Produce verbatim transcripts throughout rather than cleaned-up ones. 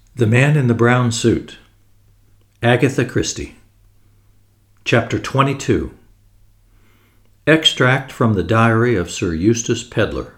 The Man in the Brown Suit. Agatha Christie. Chapter twenty-two. Extract from the Diary of Sir Eustace Pedlar.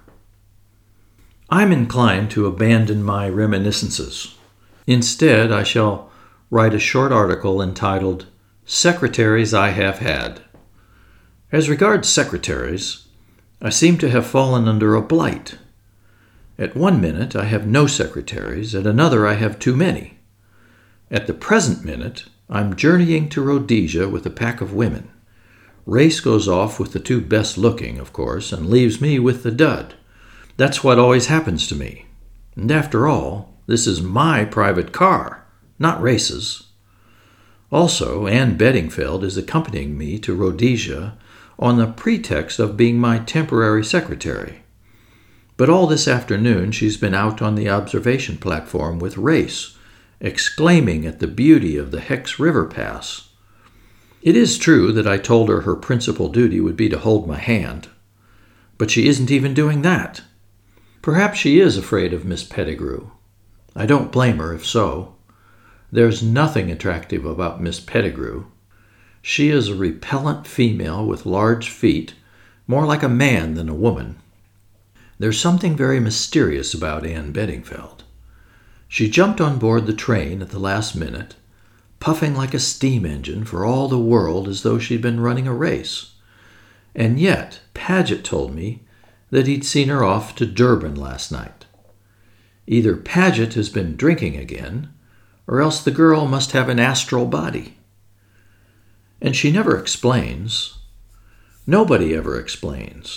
I'm inclined to abandon my reminiscences. Instead, I shall write a short article entitled, Secretaries I Have Had. As regards secretaries, I seem to have fallen under a blight. At one minute I have no secretaries, at another I have too many. At the present minute I'm journeying to Rhodesia with a pack of women. Race goes off with the two best looking, of course, and leaves me with the dud. That's what always happens to me. And after all, this is my private car, not Race's. Also, Anne Bedingfeld is accompanying me to Rhodesia on the pretext of being my temporary secretary. But all this afternoon she's been out on the observation platform with Race, exclaiming at the beauty of the Hex River Pass. It is true that I told her her principal duty would be to hold my hand, but she isn't even doing that. Perhaps she is afraid of Miss Pettigrew. I don't blame her if so. There's nothing attractive about Miss Pettigrew. She is a repellent female with large feet, more like a man than a woman. There's something very mysterious about Anne Bedingfeld. She jumped on board the train at the last minute, puffing like a steam engine for all the world as though she'd been running a race. And yet Paget told me that he'd seen her off to Durban last night. Either Paget has been drinking again, or else the girl must have an astral body. And she never explains. Nobody ever explains.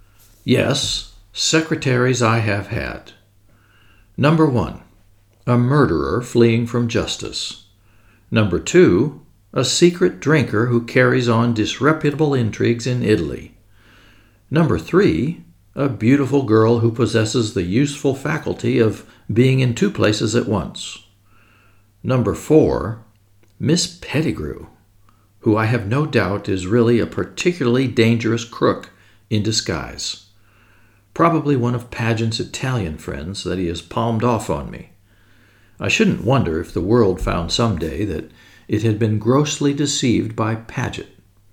Yes, secretaries I have had. Number one, a murderer fleeing from justice. Number two, a secret drinker who carries on disreputable intrigues in Italy. Number three, a beautiful girl who possesses the useful faculty of being in two places at once. Number four, Miss Pettigrew, who I have no doubt is really a particularly dangerous crook in disguise. Probably one of Paget's Italian friends that he has palmed off on me. I shouldn't wonder if the world found some day that it had been grossly deceived by Paget.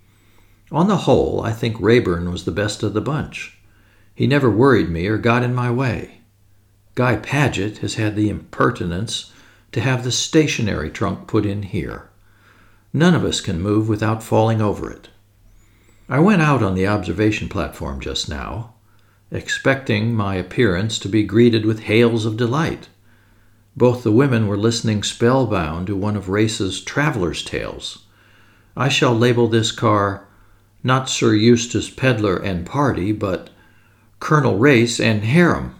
On the whole, I think Rayburn was the best of the bunch. He never worried me or got in my way. Guy Paget has had the impertinence to have the stationery trunk put in here. None of us can move without falling over it. I went out on the observation platform just now, expecting my appearance to be greeted with hails of delight. Both the women were listening spellbound to one of Race's traveler's tales. I shall label this car not Sir Eustace Pedlar and Party, but Colonel Race and Harem.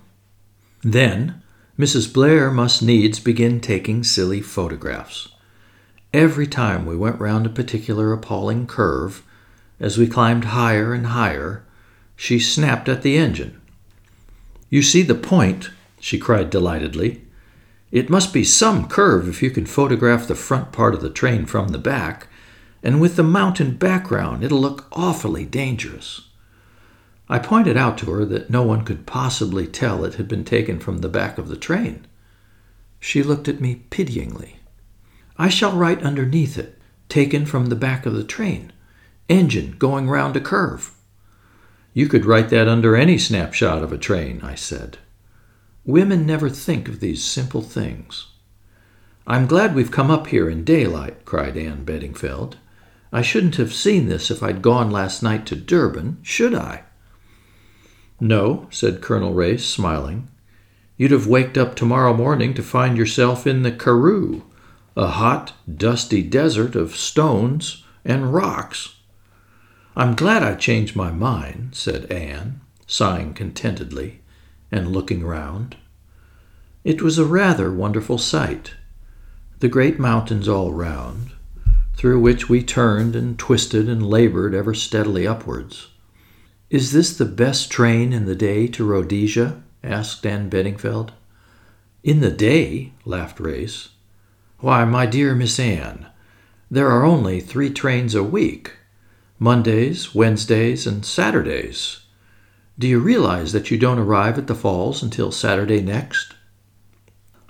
Then Missus Blair must needs begin taking silly photographs. Every time we went round a particular appalling curve, as we climbed higher and higher, she snapped at the engine. "You see the point," she cried delightedly. "It must be some curve if you can photograph the front part of the train from the back, and with the mountain background it'll look awfully dangerous." I pointed out to her that no one could possibly tell it had been taken from the back of the train. She looked at me pityingly. "I shall write underneath it, taken from the back of the train, engine going round a curve." "You could write that under any snapshot of a train," I said. Women never think of these simple things. "I'm glad we've come up here in daylight," cried Anne Bedingfeld. "I shouldn't have seen this if I'd gone last night to Durban, should I?" "No," said Colonel Race, smiling. "You'd have waked up tomorrow morning to find yourself in the Karoo, a hot, dusty desert of stones and rocks." "I'm glad I changed my mind," said Anne, sighing contentedly and looking round. It was a rather wonderful sight. The great mountains all round, through which we turned and twisted and labored ever steadily upwards. "Is this the best train in the day to Rhodesia?" asked Anne Bedingfeld. "In the day?" laughed Race. "Why, my dear Miss Anne, there are only three trains a week. Mondays, Wednesdays, and Saturdays. Do you realize that you don't arrive at the falls until Saturday next?"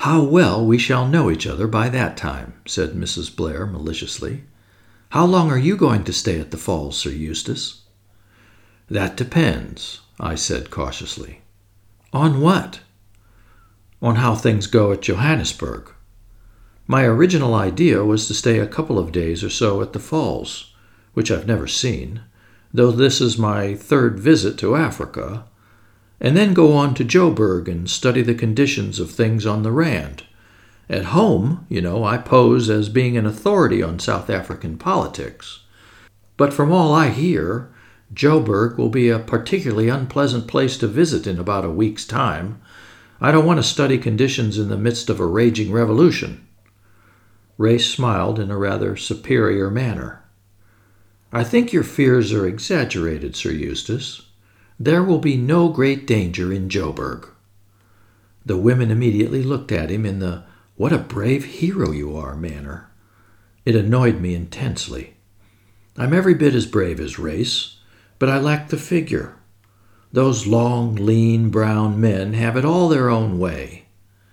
"How well we shall know each other by that time," said Missus Blair maliciously. "How long are you going to stay at the Falls, Sir Eustace?" "That depends," I said cautiously. "On what?" "On how things go at Johannesburg. My original idea was to stay a couple of days or so at the Falls, which I've never seen, though this is my third visit to Africa, and then go on to Joburg and study the conditions of things on the Rand. At home, you know, I pose as being an authority on South African politics. But from all I hear, Joburg will be a particularly unpleasant place to visit in about a week's time. I don't want to study conditions in the midst of a raging revolution." Race smiled in a rather superior manner. "I think your fears are exaggerated, Sir Eustace. There will be no great danger in Joburg." The women immediately looked at him in the "what a brave hero you are" manner. It annoyed me intensely. I'm every bit as brave as Race, but I lack the figure. Those long, lean, brown men have it all their own way.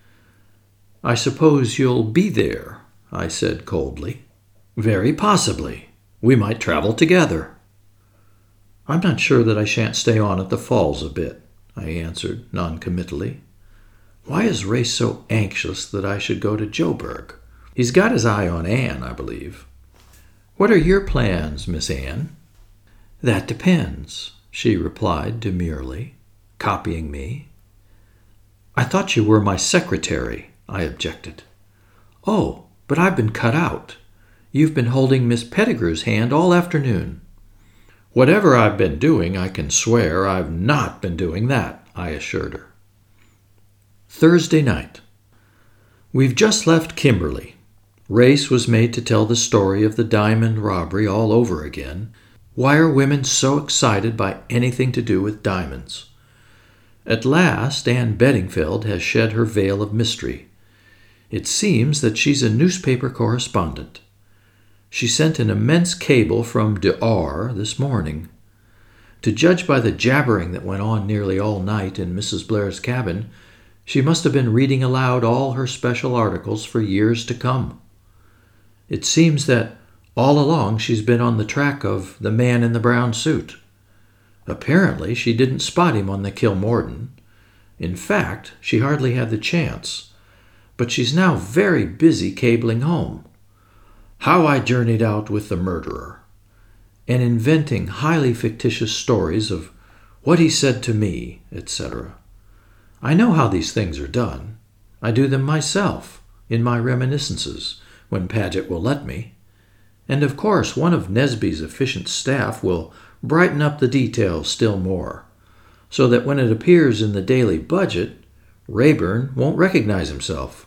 "I suppose you'll be there," I said coldly. "Very possibly. We might travel together." "I'm not sure that I shan't stay on at the Falls a bit," I answered noncommittally. Why is Race so anxious that I should go to Joburg? He's got his eye on Anne, I believe. "What are your plans, Miss Anne?" "That depends," she replied demurely, copying me. "I thought you were my secretary," I objected. "Oh, but I've been cut out. You've been holding Miss Pettigrew's hand all afternoon." "Whatever I've been doing, I can swear I've not been doing that," I assured her. Thursday night. We've just left Kimberley. Race was made to tell the story of the diamond robbery all over again. Why are women so excited by anything to do with diamonds? At last, Anne Bedingfeld has shed her veil of mystery. It seems that she's a newspaper correspondent. She sent an immense cable from De Aar this morning. To judge by the jabbering that went on nearly all night in Missus Blair's cabin, she must have been reading aloud all her special articles for years to come. It seems that all along she's been on the track of the man in the brown suit. Apparently she didn't spot him on the Kilmorden. In fact, she hardly had the chance. But she's now very busy cabling home. How I journeyed out with the murderer, and inventing highly fictitious stories of what he said to me, et cetera. I know how these things are done. I do them myself, in my reminiscences, when Paget will let me. And of course, one of Nesby's efficient staff will brighten up the details still more, so that when it appears in the daily budget, Rayburn won't recognize himself.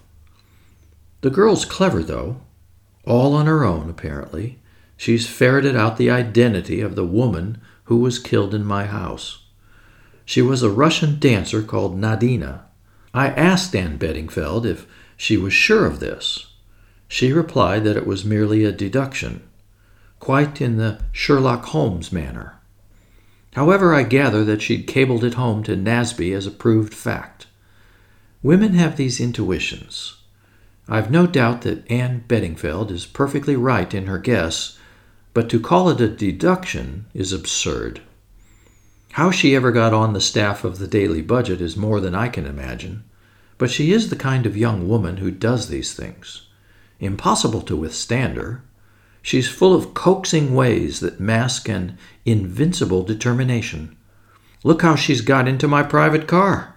The girl's clever, though. All on her own, apparently. She's ferreted out the identity of the woman who was killed in my house. She was a Russian dancer called Nadina. I asked Anne Bedingfeld if she was sure of this. She replied that it was merely a deduction, quite in the Sherlock Holmes manner. However, I gather that she'd cabled it home to Nasby as a proved fact. Women have these intuitions. I've no doubt that Anne Bedingfeld is perfectly right in her guess, but to call it a deduction is absurd. How she ever got on the staff of the Daily Budget is more than I can imagine, but she is the kind of young woman who does these things. Impossible to withstand her. She's full of coaxing ways that mask an invincible determination. Look how she's got into my private car.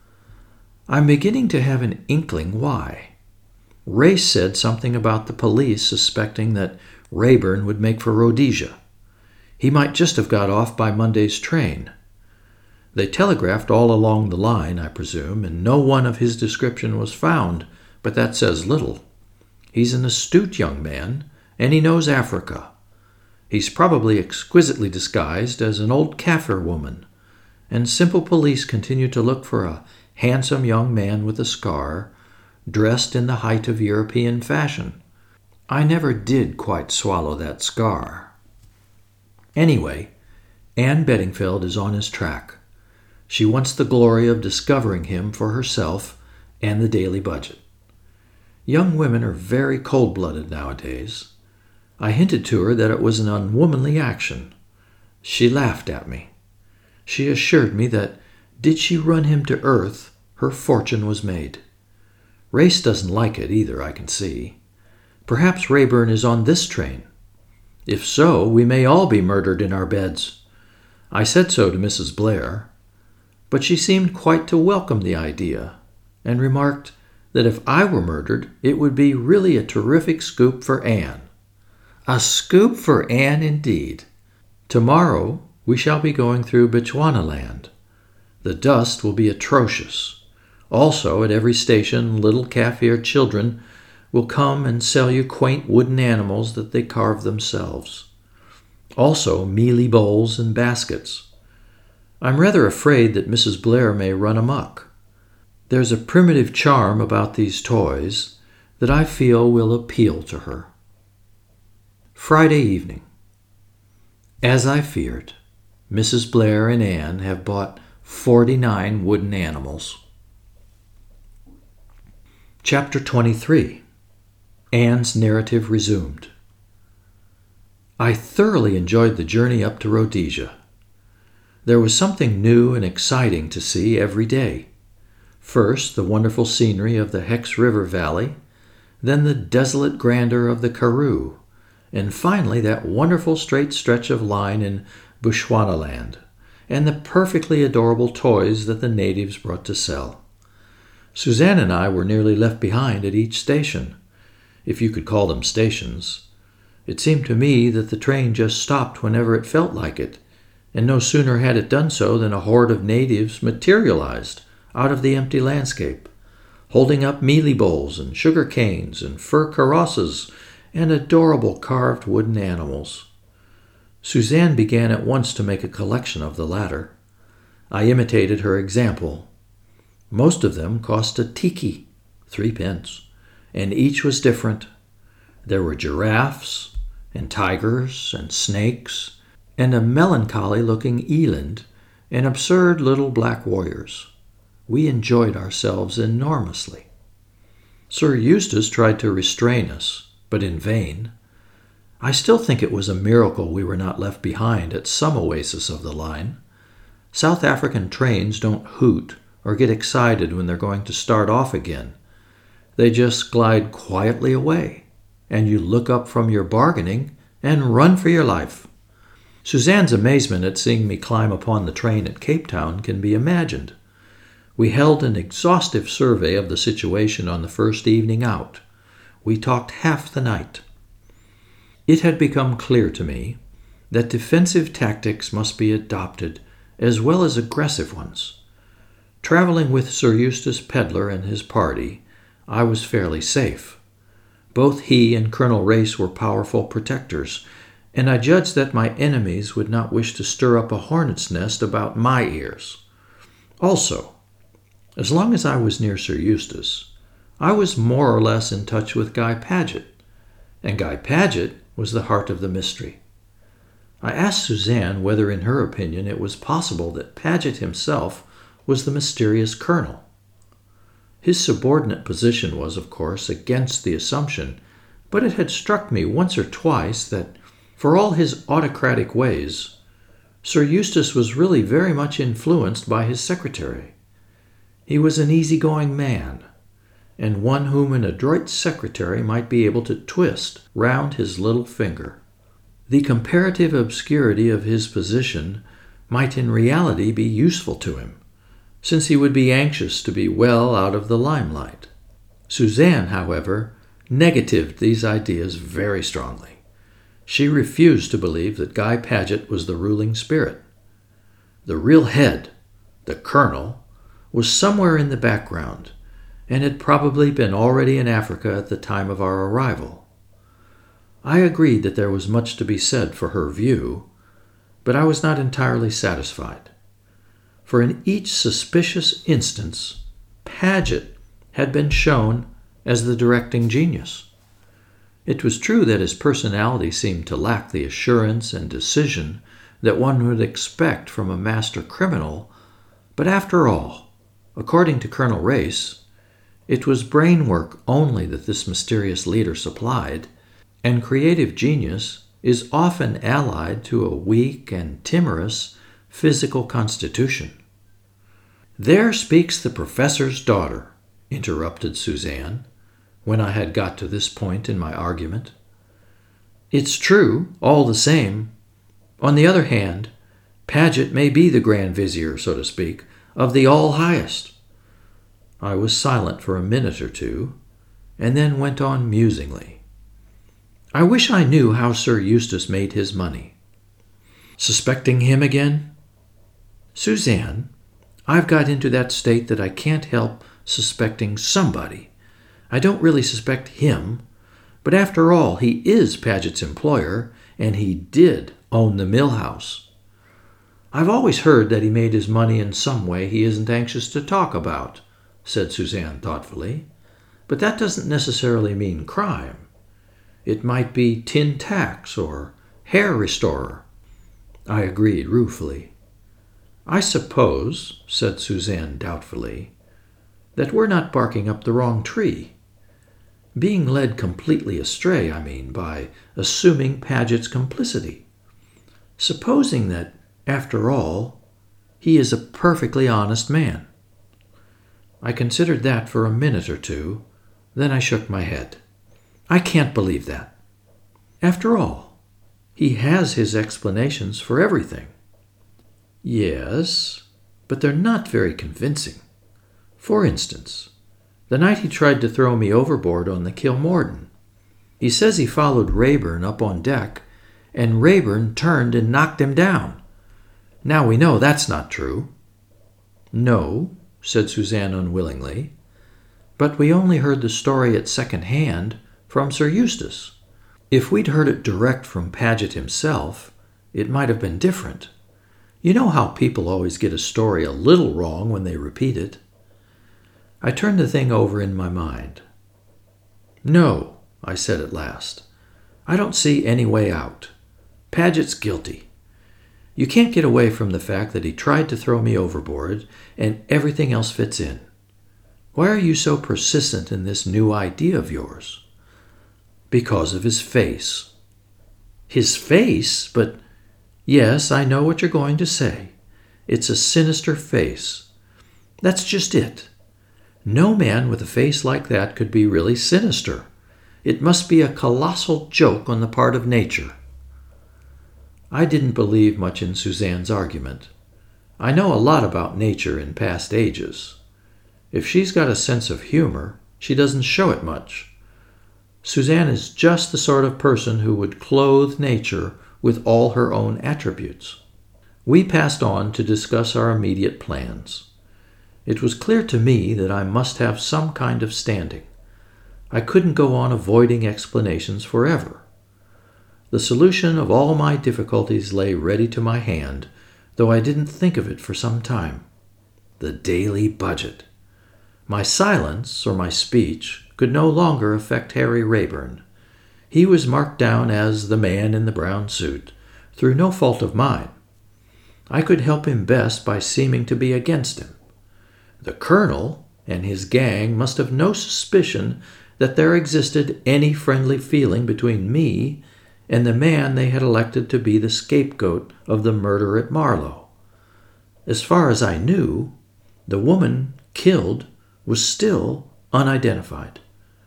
I'm beginning to have an inkling why. Race said something about the police suspecting that Rayburn would make for Rhodesia. He might just have got off by Monday's train. They telegraphed all along the line, I presume, and no one of his description was found, but that says little. He's an astute young man, and he knows Africa. He's probably exquisitely disguised as an old Kaffir woman, and simple police continue to look for a handsome young man with a scar, dressed in the height of European fashion. I never did quite swallow that scar. Anyway, Anne Bedingfeld is on his track. She wants the glory of discovering him for herself and the Daily Budget. Young women are very cold-blooded nowadays. I hinted to her that it was an unwomanly action. She laughed at me. She assured me that, did she run him to earth, her fortune was made. Race doesn't like it either, I can see. Perhaps Rayburn is on this train. If so, we may all be murdered in our beds. I said so to Missus Blair, but she seemed quite to welcome the idea, and remarked that if I were murdered, it would be really a terrific scoop for Anne. A scoop for Anne, indeed. Tomorrow we shall be going through Bechuanaland. The dust will be atrocious. Also, at every station, little Kaffir children will come and sell you quaint wooden animals that they carve themselves. Also, mealie bowls and baskets. I'm rather afraid that Missus Blair may run amok. There's a primitive charm about these toys that I feel will appeal to her. Friday evening. As I feared, Missus Blair and Anne have bought forty-nine wooden animals. Chapter twenty-three. Anne's narrative resumed. I thoroughly enjoyed the journey up to Rhodesia. There was something new and exciting to see every day. First, the wonderful scenery of the Hex River Valley, then the desolate grandeur of the Karoo, and finally that wonderful straight stretch of line in Bechuanaland, and the perfectly adorable toys that the natives brought to sell. Suzanne and I were nearly left behind at each station, if you could call them stations. It seemed to me that the train just stopped whenever it felt like it, and no sooner had it done so than a horde of natives materialized out of the empty landscape, holding up mealie bowls and sugar canes and fur carrosses and adorable carved wooden animals. Suzanne began at once to make a collection of the latter. I imitated her example. Most of them cost a tiki, three pence, and each was different. There were giraffes, and tigers, and snakes, and a melancholy-looking eland, and absurd little black warriors. We enjoyed ourselves enormously. Sir Eustace tried to restrain us, but in vain. I still think it was a miracle we were not left behind at some oasis of the line. South African trains don't hoot or get excited when they're going to start off again. They just glide quietly away, and you look up from your bargaining and run for your life. Suzanne's amazement at seeing me climb upon the train at Cape Town can be imagined. We held an exhaustive survey of the situation on the first evening out. We talked half the night. It had become clear to me that defensive tactics must be adopted as well as aggressive ones. Traveling with Sir Eustace Pedlar and his party, I was fairly safe. Both he and Colonel Race were powerful protectors, and I judged that my enemies would not wish to stir up a hornet's nest about my ears. Also, as long as I was near Sir Eustace, I was more or less in touch with Guy Paget, and Guy Paget was the heart of the mystery. I asked Suzanne whether in her opinion it was possible that Paget himself was the mysterious colonel. His subordinate position was, of course, against the assumption, but it had struck me once or twice that, for all his autocratic ways, Sir Eustace was really very much influenced by his secretary. He was an easygoing man, and one whom an adroit secretary might be able to twist round his little finger. The comparative obscurity of his position might in reality be useful to him, since he would be anxious to be well out of the limelight. Suzanne, however, negatived these ideas very strongly. She refused to believe that Guy Paget was the ruling spirit. The real head, the colonel, was somewhere in the background, and had probably been already in Africa at the time of our arrival. I agreed that there was much to be said for her view, but I was not entirely satisfied. For in each suspicious instance, Paget had been shown as the directing genius. It was true that his personality seemed to lack the assurance and decision that one would expect from a master criminal, but after all, according to Colonel Race, It was brain work only that this mysterious leader supplied, and creative genius is often allied to a weak and timorous physical constitution. "There speaks the professor's daughter," interrupted Suzanne, when I had got to this point in my argument. "It's true, all the same. On the other hand, Paget may be the Grand Vizier, so to speak, of the All-Highest." I was silent for a minute or two, and then went on musingly. "I wish I knew how Sir Eustace made his money." "Suspecting him again?" "Suzanne, I've got into that state that I can't help suspecting somebody. I don't really suspect him, but after all, he is Paget's employer, and he did own the mill house. I've always heard that he made his money in some way he isn't anxious to talk about," said Suzanne thoughtfully. "But that doesn't necessarily mean crime. It might be tin tacks or hair restorer." I agreed ruefully. "I suppose," said Suzanne doubtfully, "that we're not barking up the wrong tree. Being led completely astray, I mean, by assuming Paget's complicity. Supposing that, after all, he is a perfectly honest man." I considered that for a minute or two, then I shook my head. "I can't believe that. After all, he has his explanations for everything." "Yes, but they're not very convincing. For instance, the night he tried to throw me overboard on the Kilmorden. He says he followed Rayburn up on deck, and Rayburn turned and knocked him down. Now we know that's not true." "No," said Suzanne unwillingly, "but we only heard the story at second hand from Sir Eustace. If we'd heard it direct from Paget himself, it might have been different. You know how people always get a story a little wrong when they repeat it." I turned the thing over in my mind. "No," I said at last. "I don't see any way out. Paget's guilty. You can't get away from the fact that he tried to throw me overboard, and everything else fits in. Why are you so persistent in this new idea of yours?" "Because of his face." "His face? But yes, I know what you're going to say. It's a sinister face. That's just it. No man with a face like that could be really sinister. It must be a colossal joke on the part of nature." I didn't believe much in Suzanne's argument. I know a lot about nature in past ages. If she's got a sense of humor, she doesn't show it much. Suzanne is just the sort of person who would clothe nature with all her own attributes. We passed on to discuss our immediate plans. It was clear to me that I must have some kind of standing. I couldn't go on avoiding explanations forever. The solution of all my difficulties lay ready to my hand, though I didn't think of it for some time. The daily budget. My silence, or my speech, could no longer affect Harry Rayburn. He was marked down as the man in the brown suit, through no fault of mine. I could help him best by seeming to be against him. The colonel and his gang must have no suspicion that there existed any friendly feeling between me and the man they had elected to be the scapegoat of the murder at Marlow. As far as I knew, the woman killed was still unidentified.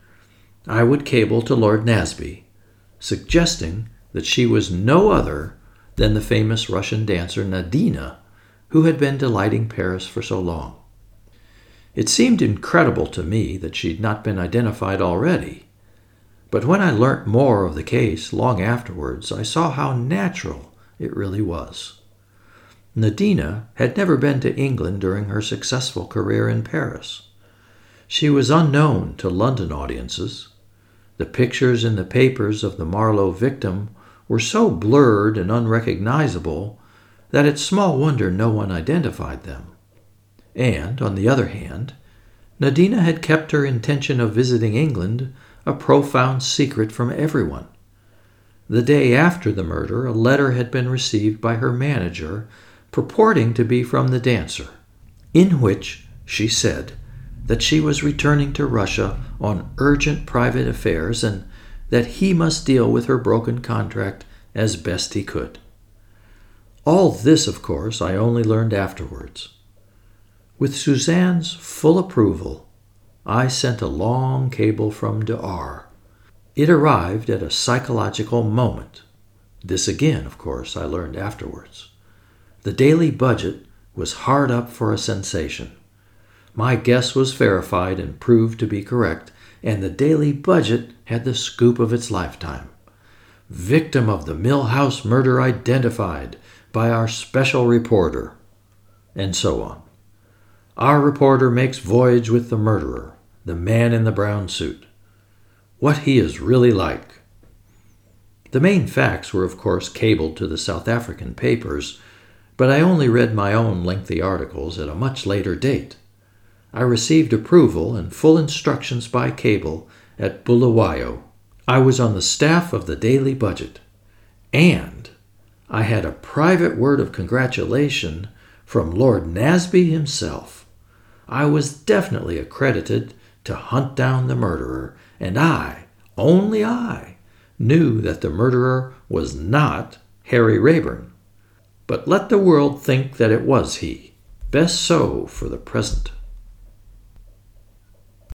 I would cable to Lord Nasby, suggesting that she was no other than the famous Russian dancer Nadina, who had been delighting Paris for so long. It seemed incredible to me that she'd not been identified already, but when I learnt more of the case long afterwards, I saw how natural it really was. Nadina had never been to England during her successful career in Paris. She was unknown to London audiences. The pictures in the papers of the Marlow victim were so blurred and unrecognizable that it's small wonder no one identified them. And, on the other hand, Nadina had kept her intention of visiting England a profound secret from everyone. The day after the murder, a letter had been received by her manager purporting to be from the dancer, in which she said that she was returning to Russia on urgent private affairs and that he must deal with her broken contract as best he could. All this, of course, I only learned afterwards. With Suzanne's full approval, I sent a long cable from D R. It arrived at a psychological moment. This again, of course, I learned afterwards. The Daily Budget was hard up for a sensation. My guess was verified and proved to be correct, and the Daily Budget had the scoop of its lifetime. Victim of the Millhouse murder identified by our special reporter, and so on. Our reporter makes voyage with the murderer, the man in the brown suit. What he is really like. The main facts were, of course, cabled to the South African papers, but I only read my own lengthy articles at a much later date. I received approval and full instructions by cable at Bulawayo. I was on the staff of the Daily Budget, and I had a private word of congratulation from Lord Nasby himself. I was definitely accredited to hunt down the murderer, and I, only I, knew that the murderer was not Harry Rayburn. But let the world think that it was he. Best so for the present.